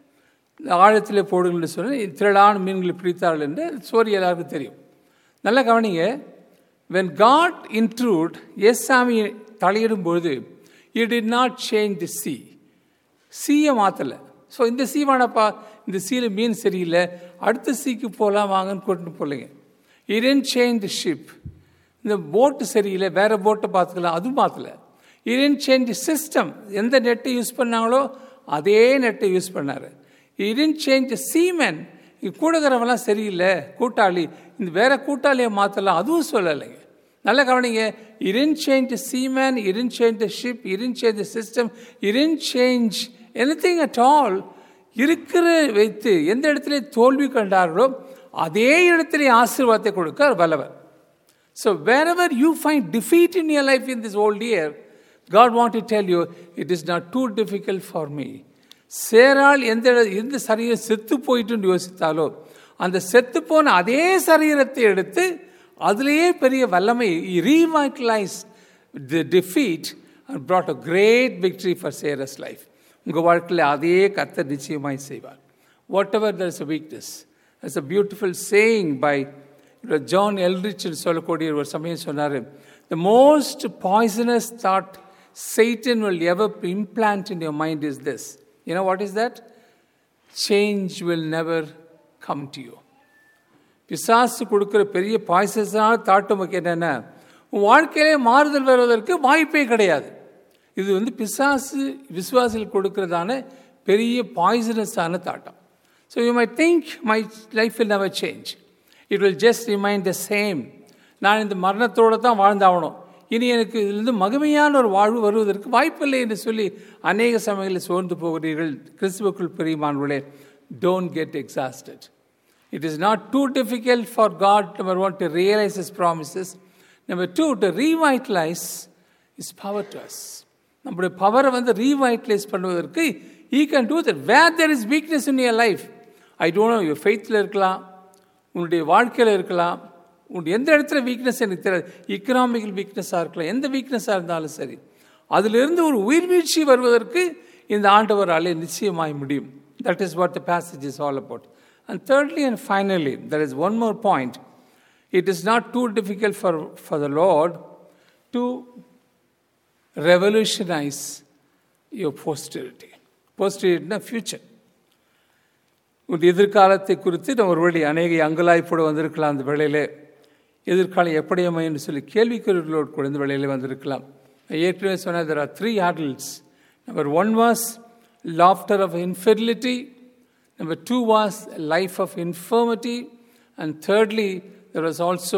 ஆழத்திலே போடுங்கள்னு சொல்லி திரளான மீன்களை பிடித்தார்கள் என்று ஸ்டோரி எல்லாருக்கும் தெரியும். நல்லா கவனிங்க. when God intrude, எஸ்சாமி தலையிடும்பொழுது it did not change the sea. சீயை மாற்றலை. ஸோ இந்த சீ வேணப்பா, இந்த சீல மீன் சரியில்லை, அடுத்த சீக்கு போகலாம் வாங்கன்னு கூட்டிட்டு போகலைங்க. it didn't change the ship. இந்த போட்டு சரியில்லை, வேறு போட்டை பார்த்துக்கலாம், அதுவும் மாற்றலை. it didn't change the system. எந்த நெட்டை யூஸ் பண்ணாங்களோ அதே நெட்டை யூஸ் பண்ணார். it didn't change the seamen. கூடகிறவெல்லாம் சரியில்லை, கூட்டாளி, இந்த வேற கூட்டாளியை மாற்றலாம், அதுவும் சொல்லலைங்க. நல்ல கவனிங்க. it didn't change the seaman, it didn't change the ship, it didn't change the system, it didn't change anything at all. இருக்கிற வைத்து எந்த இடத்துல தோல்வி கண்டார்களோ அதே இடத்துல ஆசீர்வாதத்தை கொடுக்க வல்லவர். So wherever you find defeat in your life in this old year, God wants to tell you, it is not too difficult for me. சேரால் எந்த எந்த சரீரம் செத்து போயிட்டு யோசித்தாலோ அந்த செத்து போன அதே சரீரத்தை எடுத்து அதிலேயே பெரிய வல்லமை revitalized the defeat and brought a great victory for Sarah's life. உங்கள் வாழ்க்கையில் அதே கர்த்தர் நிச்சயமாய் செய்வார். Whatever there is a weakness. There's a beautiful saying by John Eldridge சொல்லக்கூடிய ஒரு சமயம் சொன்னார், the most poisonous thought Satan will ever implant in your mind is this. You know what is that? Change will never come to you. பிசாசு கொடுக்குற பெரிய பாய்சஸான thought நமக்கு என்னென்ன, உன் வாழ்க்கையிலே மாறுதல் வருவதற்கு வாய்ப்பே கிடையாது. இது வந்து பிசாசு விசுவாசிகள் கொடுக்கிறதான பெரிய பாய்சனஸான தாட்டம். So you may think my life will never change, it will just remain the same. நான் இந்த மரணத்தோடு தான் வாழ்ந்தாகணும், இனி எனக்கு இதிலிருந்து மகிமையான ஒரு வாழ்வு வருவதற்கு வாய்ப்பில்லை என்று சொல்லி அநேக சமயங்களில் சோர்ந்து போகிறீர்கள். கிறிஸ்துவுக்குள் பிரியமானவர்களே, don't get exhausted. It is not too difficult for God, number one, to realize His promises. Number two, to revitalize His power to us. நம்முடைய பவரை வந்து ரீவைட்டலைஸ் பண்ணுவதற்கு He can do that. Where there is weakness in your life, I don't know, your faithல இருக்கலாம், உன்னுடைய வாழ்க்கையில் இருக்கலாம், உன்னுடைய எந்த இடத்துல வீக்னஸ் எனக்கு தெரியாது, எக்கனாமிக்கல் வீக்னஸாக இருக்கலாம், எந்த வீக்னஸாக இருந்தாலும் சரி, அதிலிருந்து ஒரு உயிர் வீழ்ச்சி வருவதற்கு இந்த ஆண்டவராலே நிச்சயமாய் முடியும். That is what the passage is all about. And thirdly and finally, there is one more point. It is not too difficult for, for the Lord to revolutionize your posterity. Posterity na future. உன் எதிர்காலத்தை குறித்து நம்ம ஒருவழி அநேக அங்கலாய்ப்போடு வந்திருக்கலாம். அந்த வேளையிலே எதிர்காலம் எப்படி அமைன்னு சொல்லி கேள்விக்குறிகளோடு கூட இந்த வேளையிலே வந்திருக்கலாம். ஏற்கனவே சொன்ன there are three hurdles. Number one was laughter of infidelity. Number two was life of infirmity. And thirdly, there was also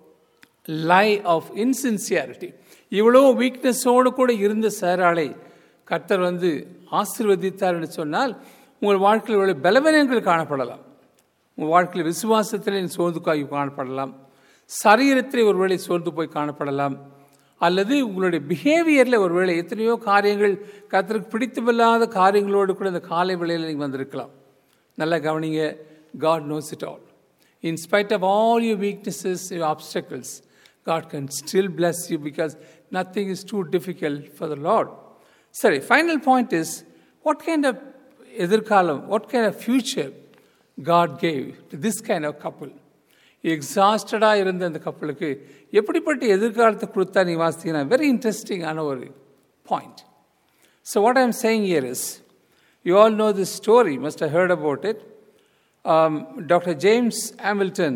lie of insincerity. இவ்வளோ வீக்னஸோடு கூட இருந்த சேராளை கர்த்தர் வந்து ஆசீர்வதித்தார் என்று சொன்னால் உங்கள் வாழ்க்கையில் உள்ள பலவீனங்கள் காணப்படலாம். உங்கள் வாழ்க்கையில் விசுவாசத்திலே சோர்ந்து காய் காணப்படலாம், சரீரத்திலே ஒருவேளை சோர்ந்து போய் காணப்படலாம், அல்லது உங்களுடைய பிஹேவியரில் ஒருவேளை எத்தனையோ காரியங்கள் கர்த்தருக்கு பிடித்தமில்லாத காரியங்களோடு கூட இந்த காலை வேளையில் நீங்கள் வந்திருக்கலாம். நல்லா கவனிங்க. God knows it all. In spite of all your weaknesses, your obstacles, God can still bless you because nothing is too difficult for the Lord. Sorry, final point is, what kind of எதிர்காலம், what kind of future God gave to this kind of couple? எக்ஸாஸ்டடாக இருந்த அந்த கப்பலுக்கு எப்படிப்பட்ட எதிர்காலத்தை கொடுத்தா நீ வாசித்தீங்கன்னா very இன்ட்ரெஸ்டிங்கான ஒரு point. So what I am saying here is, you all know this story, must have heard about it. Doctor James Hamilton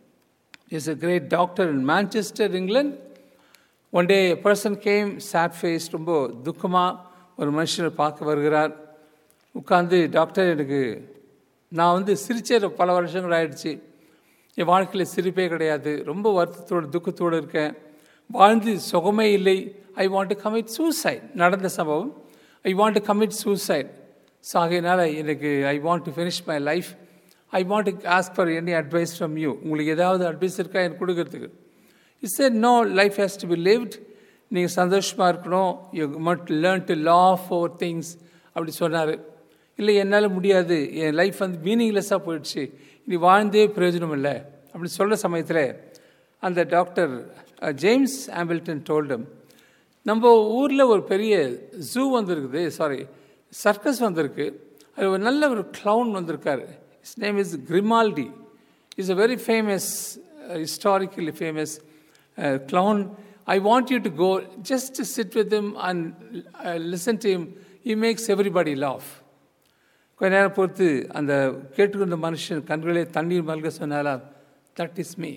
is a great doctor in Manchester, England. One day a person came, sad faced, ரொம்ப துக்கமாக ஒரு மனுஷனை பார்க்க வருகிறார். உட்காந்து, doctor எனக்கு நான் வந்து சிரிச்ச பல வருஷங்கள் ஆயிடுச்சு, என் வாழ்க்கையில் சிரிப்பே கிடையாது, ரொம்ப வருத்தத்தோடு துக்கத்தோடு இருக்கேன், வாழ்ந்து சுகமே இல்லை, I want to commit suicide. நடந்த சம்பவம், I want to commit suicide. So ஆகையினால எனக்கு I want to finish my life, I want to ask for any advice from you. உங்களுக்கு ஏதாவது அட்வைஸ் இருக்கா எனக்கு கொடுக்கறதுக்கு? It's said no, life has to be lived. நீங்கள் சந்தோஷமாக இருக்கணும், you must learn to laugh over things அப்படி சொன்னார். இல்லை, என்னால் முடியாது, என் லைஃப் வந்து மீனிங்லெஸ்ஸாக போயிடுச்சு, இனி வாழ்ந்தே பிரயோஜனம் இல்லை அப்படி சொல்கிற சமயத்தில் அந்த டாக்டர் ஜேம்ஸ் ஆம்பிள்டன் டோல்டம், நம்ம ஊரில் ஒரு பெரிய ஜூ வந்திருக்குது, சாரி சர்க்கஸ் வந்திருக்கு, அது ஒரு நல்ல ஒரு க்ளவுன் வந்திருக்காரு. His name is Grimaldi. He's a very famous, uh, historically famous uh, clown. I want you to go just to sit with him and uh, listen to him. He makes everybody laugh. கொஞ்ச நேரம் பொறுத்து அந்த கேட்டுக்கொண்ட மனுஷன் கண்களே தண்ணீர் மல்க சொன்னாலா, தட் இஸ் மீ,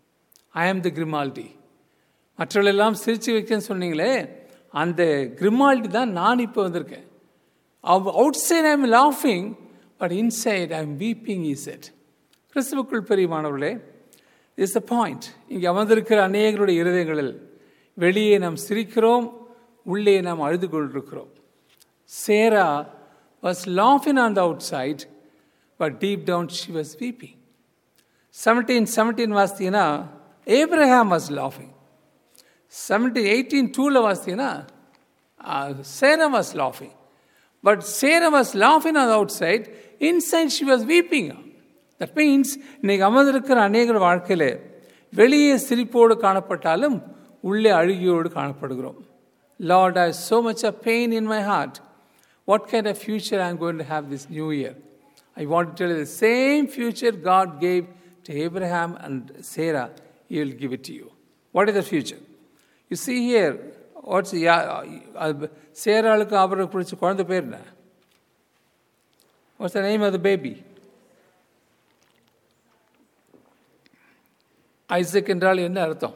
ஐ ஆம் தி கிரிமால்டி. மற்றவர்களெல்லாம் சிரிச்சு வைக்கன்னு சொன்னீங்களே, அந்த கிரிமால்டி தான் நான் இப்போ வந்திருக்கேன். அவுட் சைட் ஐ எம் லாஃபிங், but inside I am weeping, he said. கிறிஸ்துவுக்குள் பிரியமானவர்களே, இஸ் த பாயிண்ட். இங்கே அமர்ந்திருக்கிற அநேகருடைய இருதயங்களில் வெளியே நாம் சிரிக்கிறோம், உள்ளே நாம் அழுது கொண்டிருக்கிறோம். சேரா was laughing on the outside, but deep down she was weeping. seventeen seventeen வாசித்தீங்கன்னா Abraham was laughing. seventeen eighteen two வாசித்தீங்கன்னா Sarah was laughing. But Sarah was laughing on the outside, inside she was weeping. That means இன்னைக்கு அமர்ந்திருக்கிற அநேகர் வாழ்க்கையில் வெளியே சிரிப்போடு காணப்பட்டாலும் உள்ளே அழுகியோடு காணப்படுகிறோம். Lord, I have so much of pain in my heart. What kind of future I am going to have this new year? I want to tell you the same future God gave to Abraham and Sarah, He will give it to you. What is the future? You see here, what's சேராளுக்கு ஆபரம் பிடிச்ச குழந்தை பேர் என்ன? What's the name of the baby? Isaac என்றால் என்ன அர்த்தம்?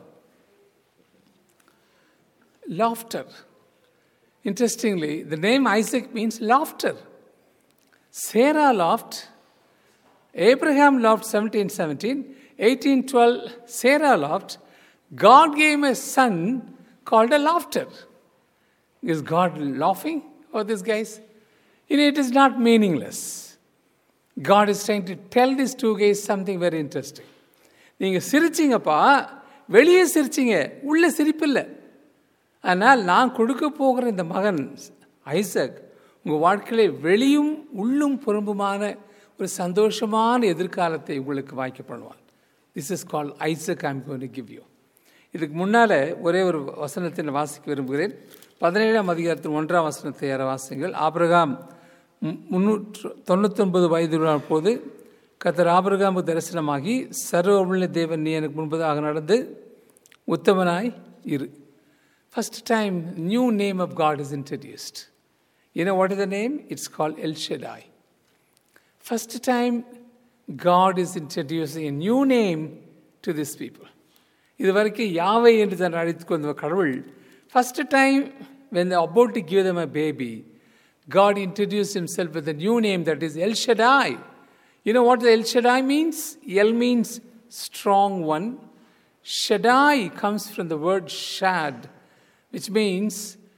Laughter. Interestingly, the name Isaac means laughter. Sarah laughed, Abraham laughed seventeen seventeen, eighteen twelve Sarah laughed. God gave him a son called a laughter. Is God laughing over these guys? You know, it is not meaningless. God is trying to tell these two guys something very interesting. நீங்கள் சிரிச்சிங்கப்பா, வெளியே சிரிச்சிங்க, உள்ள சிரிப்பில்லை. ஆனால் நான் கொடுக்க போகிற இந்த மகன் Isaac உங்கள் வாழ்க்கையிலே வெளியும் உள்ளும் புறம்புமான ஒரு சந்தோஷமான எதிர்காலத்தை உங்களுக்கு வாய்க்க பண்ணுவான். This is called Isaac I am going to give you. இதுக்கு முன்னால் ஒரே ஒரு வசனத்தை நான் வாசிக்க விரும்புகிறேன். பதினேழாம் அதிகாரத்தின் ஒன்றாம் வசனத்தை யார வாசிங்கள். ஆபிரகாம் முன்னூற்று தொண்ணூற்றி ஒன்பது வயது போது கர்த்தர் ஆபிரகாமுக்கு தரிசனமாகி, சர்வவல்ல தேவன் நீ எனக்கு முன்பதாக நடந்து உத்தமனாய் இரு. First time new name of God is introduced. You know what is the name? It's called El Shaddai. First time God is introducing a new name to these people. இதுவரைக்கும் யாவை என்று தான் அழைத்து கொண்ட கடவுள், first time when they are about to give them a baby, God introduced himself with a new name, that is El Shaddai. You know what the El Shaddai means? El means strong one. Shaddai comes from the word shad, which means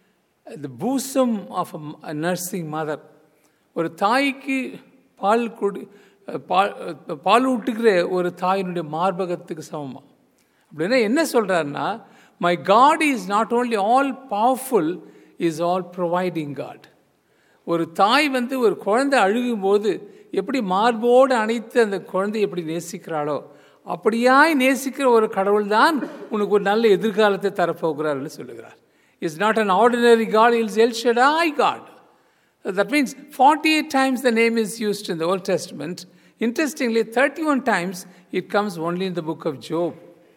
the bosom of a nursing mother. ஒரு தாய்க்கு பால் கொடு பால் பால் ஊட்டுக்கிற ஒரு தாயினுடைய மார்பகத்துக்கு சமமா. அப்படின்னா என்ன சொல்கிறாருன்னா, my God is not only all powerful, is all providing God. ஒரு தாய் வந்து ஒரு குழந்தை அழுகும்போது எப்படி மார்போடு அணைத்து அந்த குழந்தை எப்படி நேசிக்கிறாளோ அப்படியாய் நேசிக்கிற ஒரு கடவுள் தான் உனக்கு ஒரு நல்ல எதிர்காலத்தை தரப்போகிறார்னு சொல்லுகிறார். It's not an ordinary God, it's El Shaddai God. That means forty-eight times the name is used in the Old Testament. Interestingly, thirty-one times it comes only in the book of Job.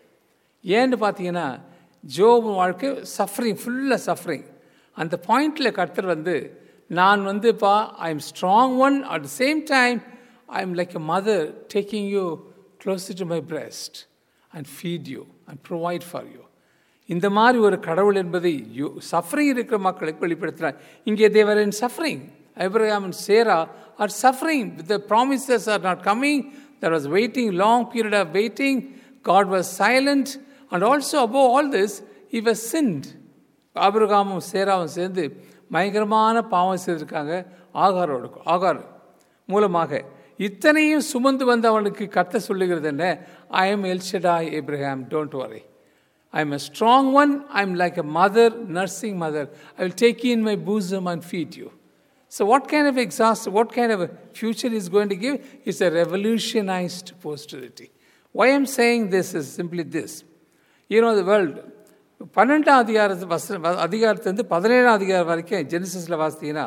ஏன்னு பார்த்தீங்கன்னா, ஜோப் வாழ்க்கை suffering, ஃபுல்லாக suffering. அந்த பாயிண்டில் கர்த்தர் வந்து, நான் வந்துப்பா I am strong one, at the same time I am like a mother taking you close to my breast and feed you and provide for you. இந்த மாதிரி ஒரு கடவுள் என்பதை யூ சஃபரிங் இருக்கிற மக்களுக்கு வெளிப்படுத்துகிறார். இங்கே they were in suffering. Abraham and Sarah are suffering. The promises are not coming. There was waiting, long period of waiting. God was silent. And also above all this, he was sinned. ஆபிரகாமும் சேராவும் சேர்ந்து பயங்கரமான பாவம் செய்திருக்காங்க ஆகாரோடு ஆகார் மூலமாக. இத்தனையும் சுமந்து வந்து அவனுக்கு கர்த்தர் சொல்லுகிறது என்ன, I am El Shaddai Abraham, don't worry. I am a strong one. I am like a mother, nursing mother. I will take you in my bosom and feed you. So what kind of exhaust, what kind of a future is going to give? It's a revolutionized posterity. Why I am saying this is simply this. You know the world, பன்னெண்டாம் அதிகாரத்து அதிகாரத்துலேருந்து பதினேழாம் அதிகாரம் வரைக்கும் ஜெனிசிஸில் வாசித்தீங்கன்னா,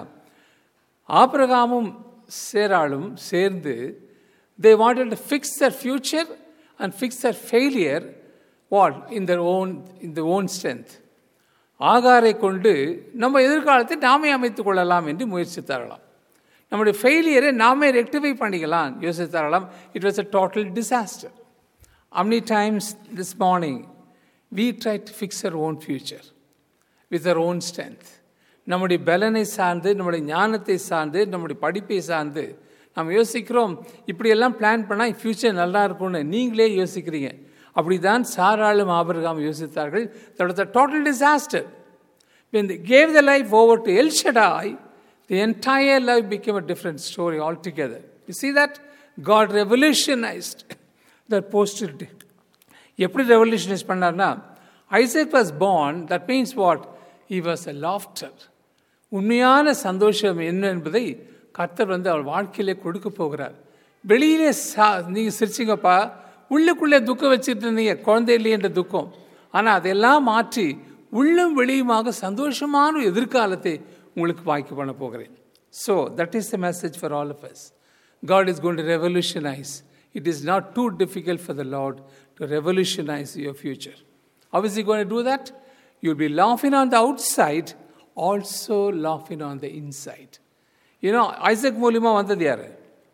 ஆபிரகாமும் சேராளும் சேர்ந்து they wanted to fix their future and fix their failure. What? In their own, in their own strength. ஆகாரை கொண்டு நம்ம எதிர்காலத்தை நாமே அமைத்துக் கொள்ளலாம் என்று முயற்சித்தாரலாம். நம்முடைய ஃபெயிலியரை நாமே ரெக்டிஃபை பண்ணிக்கலாம் யோசித்தாரலாம். It was a total disaster. How many times this morning we try to fix our own future with our own strength? நம்முடைய பலனை சார்ந்து, நம்முடைய ஞானத்தை சார்ந்து, நம்முடைய படிப்பை சார்ந்து நம்ம யோசிக்கிறோம், இப்படியெல்லாம் பிளான் பண்ணால் ஃப்யூச்சர் நல்லா இருக்கும்னு நீங்களே யோசிக்கிறீங்க. அப்படிதான் சாராளும் ஆபிரகாம் யோசித்தார்கள். That was a total disaster. When they gave their life over to El Shaddai, the entire life became a different story altogether. You see that? God revolutionized that posterity. எப்படி revolutionise பண்ணார்னா, Isaac was born, that means what? He was a laughter. உண்மையான சந்தோஷம் என்ன என்பதை கர்த்தர் வந்து அவர் வாழ்க்கையிலே கொடுக்க போகிறார். வெளியிலே சா நீங்கள் சிரிச்சிங்கப்பா, உள்ளுக்குள்ளே துக்கம் வச்சுட்டு இருந்தீங்க, குழந்தை இல்லையன்ற துக்கம். ஆனால் அதெல்லாம் மாற்றி உள்ளும் வெளியுமாக சந்தோஷமான எதிர்காலத்தை உங்களுக்கு வாய்க்கு பண்ண போகிறேன். So that is the message for all of us. God is going to revolutionize. It is not too difficult for the Lord to revolutionize your future. How is He going to do that? You'll be laughing on the outside, also laughing on the inside. You know, Isaac மூலியமாக வந்தது யாரு?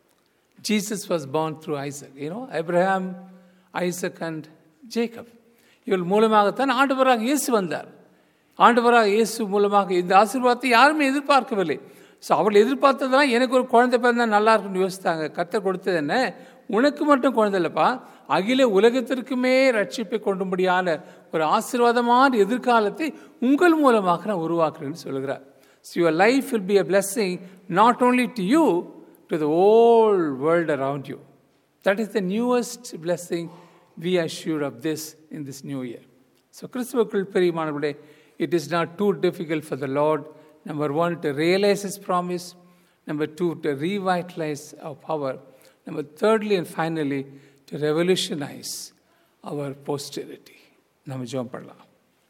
Jesus was born through Isaac. You know, Abraham, Isaac and Jacob. இவள் மூலமாகத்தான் ஆண்டவராக இயேசு வந்தார். ஆண்டவராக இயேசு மூலமாக இந்த ஆசீர்வாதத்தை யாருமே எதிர்பார்க்கவில்லை. ஸோ அவள் எதிர்பார்த்ததெல்லாம் எனக்கு ஒரு குழந்தை பிறந்தால் நல்லா இருக்குன்னு யோசித்தாங்க. கர்த்தர் கொடுத்தது என்ன, உனக்கு மட்டும் குழந்தை இல்லைப்பா, அகில உலகத்திற்குமே ரட்சிப்பை கொண்டும்படியான ஒரு ஆசீர்வாதமான எதிர்காலத்தை உங்கள் மூலமாக நான் உருவாக்குறேன்னு சொல்கிறார். So your life will be a blessing not only to you, to the whole world around you. That is the newest blessing we are sure of this in this new year. So கிறிஸ்துவுக்குள் பிரியமானவர்களே, it is not too difficult for the Lord, number one, to realize His promise, number two, to revitalize our power, number thirdly and finally, to revolutionize our posterity. நம்ம ஜெபம் பண்ணலாம்.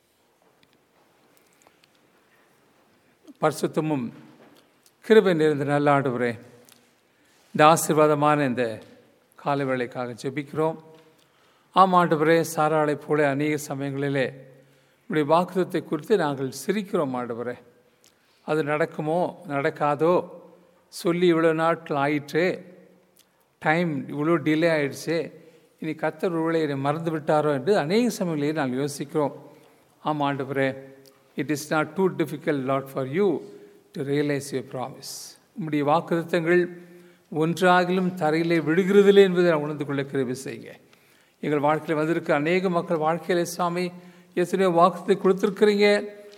பரிசுத்தமும் கிருபை நிறைந்த நல்ல ஆண்டவரே, இந்த ஆசீர்வாதமான இந்த காலை வேளைக்காக ஜெபிக்கிறோம். ஆம் ஆண்டவரே, சாராளை போல அநேக சமயங்களிலே இப்படி வாக்குத்தத்தை குறித்து நாங்கள் சிரிக்கிறோம் ஆண்டவரே. அது நடக்குமோ நடக்காதோ சொல்லி இவ்வளோ நாட்கள் ஆயிற்று, டைம் இவ்வளோ டிலே ஆயிடுச்சு, இனி கர்த்தர் ஒருவேளை என்னை மறந்து விட்டாரோ என்று அநேக சமயங்களிலே நாங்கள் யோசிக்கிறோம். ஆம் ஆண்டவரே, it is not too difficult lot for you to realise your promise. உம்முடைய வாக்குத்தத்தங்கள் ஒன்றாகிலும் தரையிலே விடுகிறதில்லை என்பதை நான் உணர்ந்து கொள்ள கிருபை செய்யுங்க. எங்கள் வாழ்க்கையில் வந்திருக்க அநேக மக்கள் வாழ்க்கையில சுவாமி எத்தனையோ வாக்குத்தத்தை கொடுத்துருக்குறீங்க,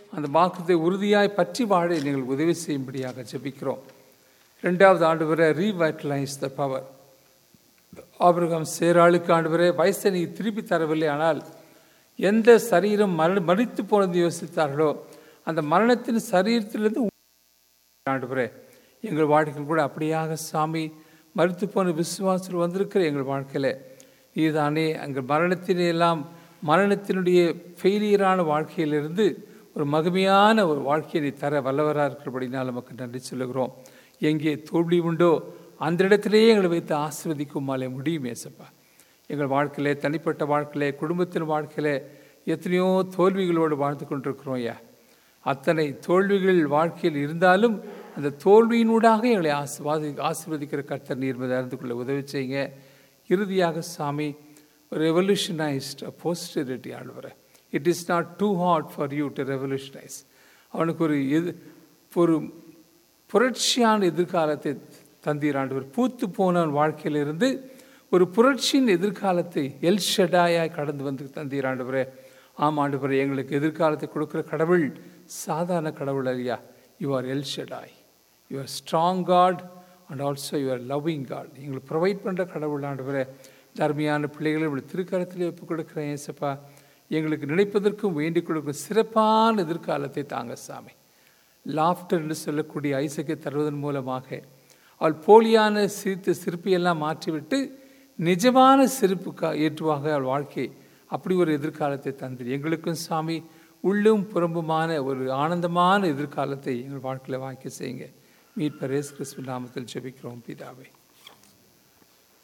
அந்த வாக்குத்தை உறுதியாய் பற்றி வாழ நீங்கள் உதவி செய்யும்படியாக ஜெபிக்கிறோம். ரெண்டாவது ஆண்டவரே, ரீவைட்டலைஸ் த பவர். ஆபிரகாம் சேராளுக்கு ஆண்டவரே வயசை நீ திருப்பி தரவில்லை, ஆனால் எந்த சரீரம் மரண மறித்து போனது யோசித்தார்களோ அந்த மரணத்தின் சரீரத்திலிருந்து ஆண்டவரே எங்கள் வாழ்க்கையில் கூட அப்படியாக சாமி மறித்து போன விசுவாசத்தில் வந்திருக்கிற எங்கள் வாழ்க்கையில் இதுதானே அங்கே மரணத்தினை எல்லாம் மரணத்தினுடைய ஃபெயிலியரான வாழ்க்கையிலிருந்து ஒரு மகிமையான ஒரு வாழ்க்கையை தர வல்லவராக இருக்கிறபடினால் நமக்கு நன்றி சொல்லுகிறோம். எங்கே தோல்வி உண்டோ அந்த இடத்திலேயே எங்களை வைத்து ஆசீர்வதிக்குமாலே முடியும் ஏசப்பா. எங்கள் வாழ்க்கையிலே, தனிப்பட்ட வாழ்க்கையிலே, குடும்பத்தின் வாழ்க்கையிலே எத்தனையோ தோல்விகளோடு வாழ்ந்து கொண்டிருக்கிறோம் ஐயா. அத்தனை தோல்விகள் வாழ்க்கையில் இருந்தாலும் அந்த தோல்வியினூடாக எங்களை ஆசிர்வாதி ஆசீர்வதிக்கிற கர்த்தர் நீர் மீது அறிந்து கொள்ள உதவி செய்யுங்க. இறுதியாக சாமி, ரெவல்யூஷனைஸ்ட் போஸ்டரிட்டி ஆண்டவரே, it is not too hard for you to revolutionise. அவனுக்கு ஒரு எது ஒரு புரட்சியான எதிர்காலத்தை தந்தீர் ஆண்டவர். பூத்து போனவன் வாழ்க்கையிலிருந்து ஒரு புரட்சியின் எதிர்காலத்தை எல் ஷடாயாய் கடந்து வந்து தந்தீர் ஆண்டவரே. ஆம் ஆண்டவரே, எங்களுக்கு எதிர்காலத்தை கொடுக்குற கடவுள் சாதாரண கடவுள் ஐயா. You are El Shaddai, you are strong God and also you are loving God. எங்களுக்கு ப்ரொவைட் பண்ணுற கடவுள் ஆண்டவரே. தர்மையான பிள்ளைகளை இப்படி திருக்கரத்திலே ஒப்புக் கொடுக்குறேன் ஏசப்பா. எங்களுக்கு நினைப்பதற்கும் வேண்டிக் கொடுக்கும் சிறப்பான எதிர்காலத்தை தாங்க சாமி. லாஃப்டர் என்று சொல்லக்கூடிய ஐசக்கை தருவதன் மூலமாக அவள் போலியான சிரித்து சிரிப்பையெல்லாம் மாற்றிவிட்டு நிஜமான சிரிப்புக்கா ஏற்றுவாக அவள் வாழ்க்கை அப்படி ஒரு எதிர்காலத்தை தந்து எங்களுக்கும் சாமி உள்ளும் புறம்புமான ஒரு ஆனந்தமான எதிர்காலத்தை எங்கள் வாழ்க்கையில் வாய்க்க செய்யுங்க. மீட்பர் இயேசு கிறிஸ்துவின் நாமத்தில் ஜெபிக்கிறோம் பிதாவே.